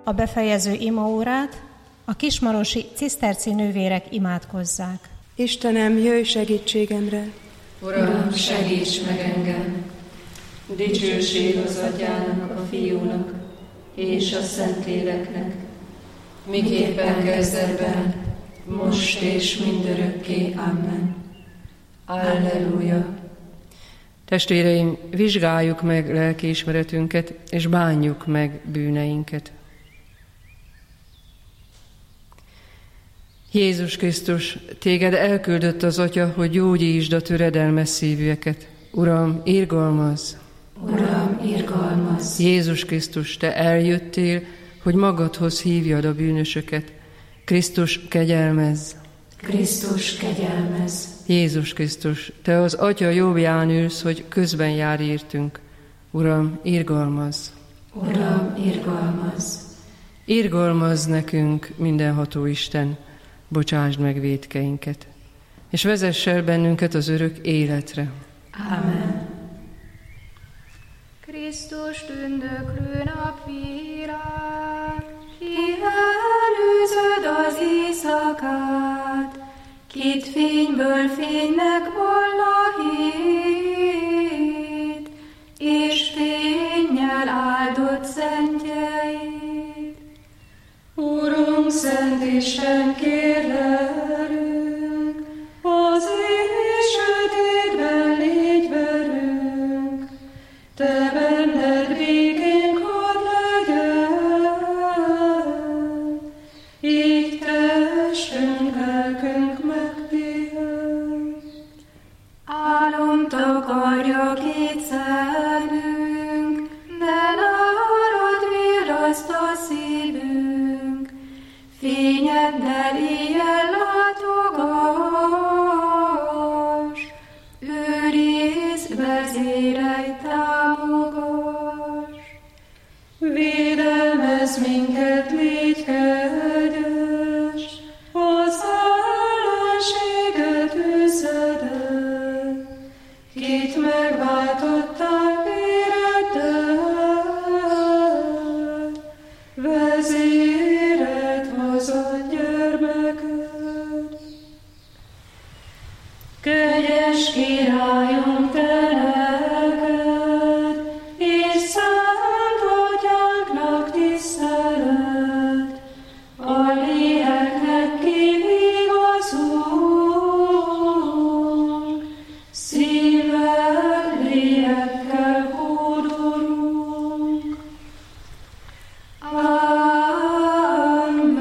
a befejező imaórát a kismarosi ciszterci nővérek imádkozzák. Istenem, jöjj segítségemre! Uram, segíts meg engem! Dicsőség az Atyának, a Fiúnak és a Szentléleknek, miképpen kezdetben, most és mindörökké. Amen. Alleluja! Testvéreim, vizsgáljuk meg lelkiismeretünket, és bánjuk meg bűneinket. Jézus Krisztus, téged elküldött az Atya, hogy gyógyítsd a töredelmes szívűeket. Uram, irgalmazz! Uram, irgalmazz! Jézus Krisztus, te eljöttél, hogy magadhoz hívjad a bűnösöket. Krisztus, kegyelmezz! Krisztus, kegyelmezz! Jézus Krisztus, te az Atya jobbján ülsz, hogy közben jár értünk. Uram, irgalmazz! Uram, irgalmazz! Irgalmazz nekünk, mindenható Isten, bocsásd meg vétkeinket, és vezess el bennünket az örök életre. Amen. Krisztus tündöklő napvilág, ki előzöd az éjszakát, kit fényből fénynek val a hét, és fénnyel áldott szentjeit. Urunk, Szent Isten, kérlelünk, az éj sötétben légy velünk, te benned békénk hadd legyen, így testünk, lelkünk megpihen. Álom takarja két szemünk, de nálad virraszt a szívünk, fényeddel éjjel látogass, őrizd, vezérelj, támogass. Védelmezz minket, légy kegyes, az ellenséget üzed el, kit megváltottál véreddel, vezéred hozad gyermeked. Kegyes Királyunk, te neked, és Szent Atyánknak tisztelet, a léleknek kivigazunk, szívvel, lélekkel hódolunk. Amen.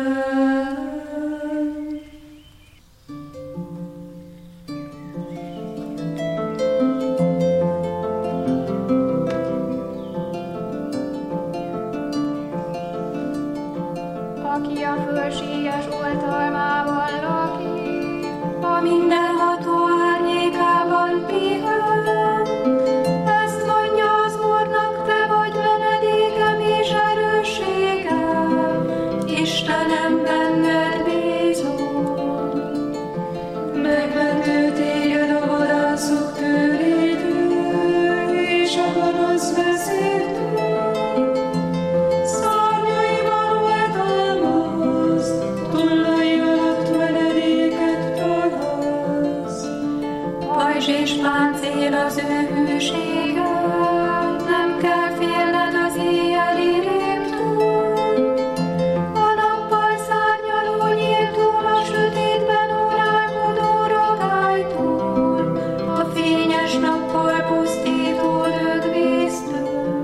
Aki a fölséges oltalmában lakik, a mindenható árnyékában pihen. Ezt mondja az Úrnak, te vagy menedékem és erősségem, Istenem, benned bízom. Megmentő téged a vadászok tőlétől, és a gonosz vezértől. Szárnyaival oltalmazd, tollai alatt menedéket találsz. Pajzs és páncél az ő hűsége, nem kell félned az éjjeli rémtől. A nappal szárnyaló nyíltól, a sötétben órálkodó rogálytól, a fényes nappal pusztító lökvésztől.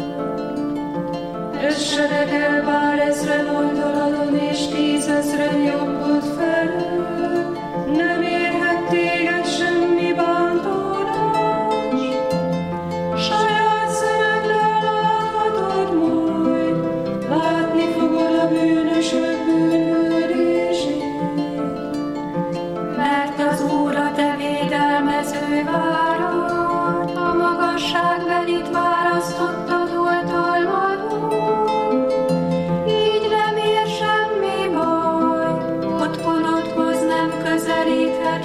Essenek bár ezren oldaladon, és 10 000 jobbod felől, nem érhet téged semmi bántódás. Saját szemeddel láthatod majd, látni fogod a bűnösök bűnhődését. Mert az Úr a te védelmező várad, a magasságbelit választottad oltalmadon. Így nem ér semmi baj, otthonodhoz nem közelíthet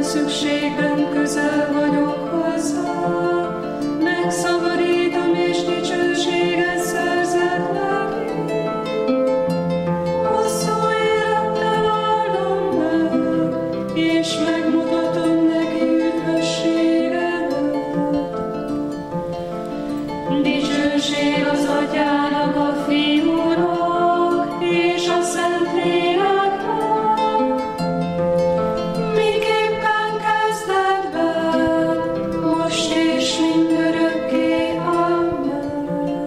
szükségben közel vagyok hozzá, megszabadítom és dicsőséget szerzek neki. Hosszú élettel áldom meg, és megmutatom neki üdvösségemet. Dicsőség az Atyának, a Fiúnak és a Szentléleknek, miképpen kezdetben, most és mindörökké. Amen.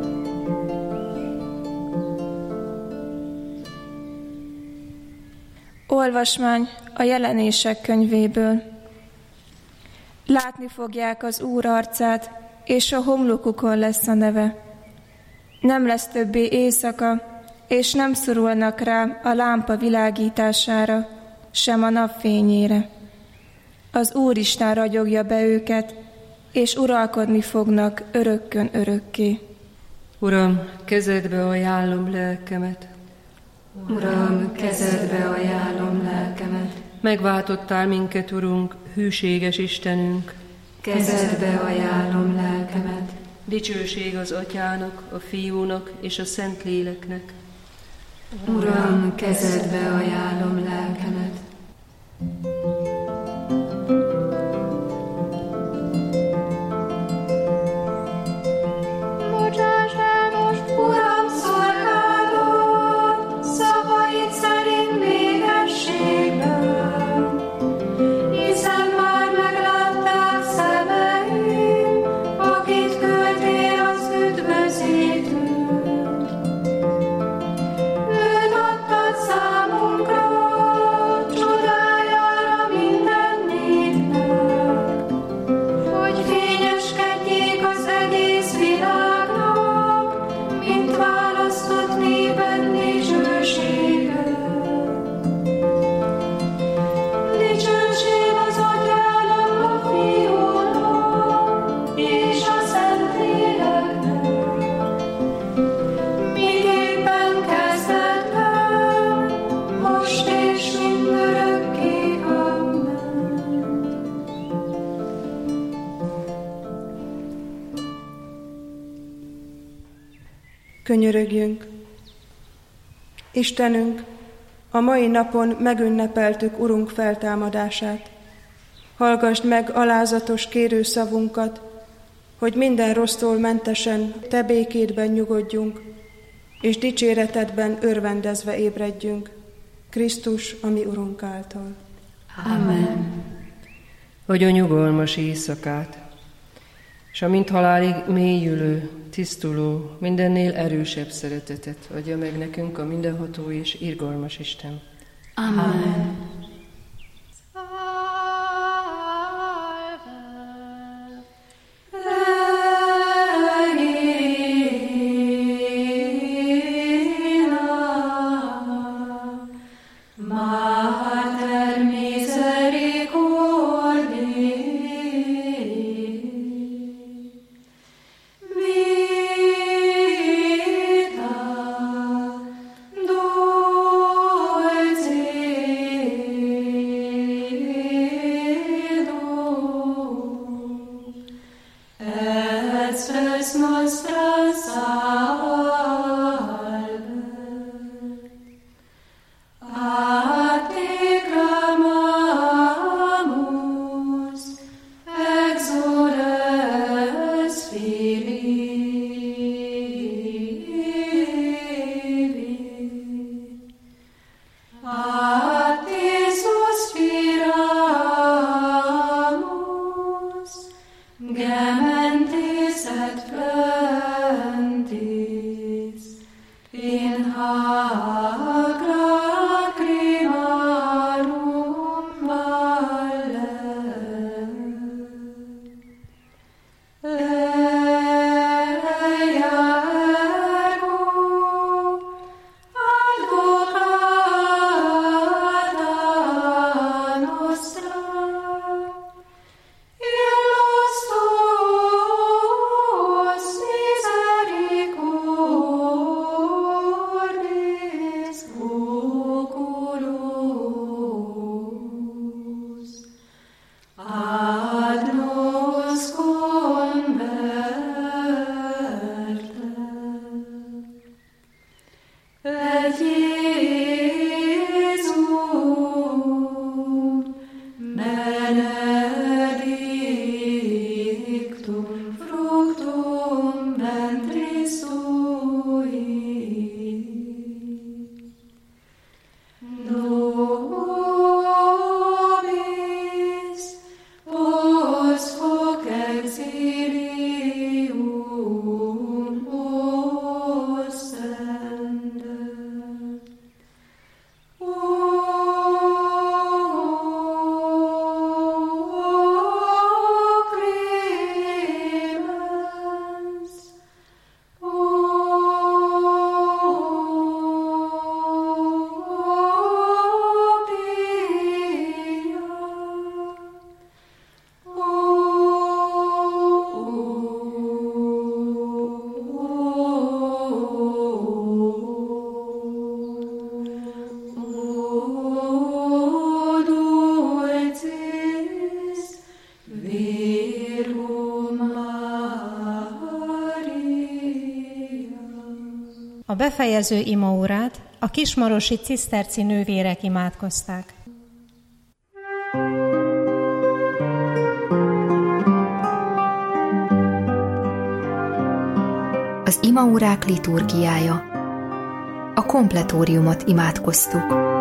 Olvasmány a Jelenések könyvéből. Látni fogják az Úr arcát, és a homlokukon lesz a neve. Nem lesz többé éjszaka, és nem szorulnak rá a lámpa világítására, sem a napfényére. Az Úristen ragyogja be őket, és uralkodni fognak örökkön örökké. Uram, kezedbe ajánlom lelkemet. Uram, kezedbe ajánlom lelkemet. Megváltottál minket, Urunk, hűséges Istenünk. Kezedbe ajánlom lelkemet. Dicsőség az Atyának, a Fiúnak és a Szentléleknek. Uram, kezedbe ajánlom lelkemet. Bocsáss el most, Uram, szolgálod, szavaid szerint végességben, hiszen már meglátták szemeim, akit küldtél az üdvözítőt. Őt adtad számunkra, csodájára minden népnek, hogy fényeskedjék az egész világnak, mint választott néped dicsősége. Dicsőség az Atyának, a Fiúnak és a Szentléleknek, miképpen kezdetben, most és mindörökké. Amen. Könyörögjünk! Istenünk, a mai napon megünnepeltük Urunk feltámadását. Hallgasd meg alázatos kérő szavunkat, hogy minden rossztól mentesen Te békédben nyugodjunk, és dicséretedben örvendezve ébredjünk, Krisztus, a mi Urunk által. Amen. Hogy a nyugalmas éjszakát, és a mint halálig mélyülő, tisztuló, mindennél erősebb szeretetet adja meg nekünk a mindenható és irgalmas Isten. Amen. Mater misericordiae, vita dulcis befejező imaórát a kismarosi ciszterci nővérek imádkozták. Az imaórák liturgiája. A kompletóriumot imádkoztuk.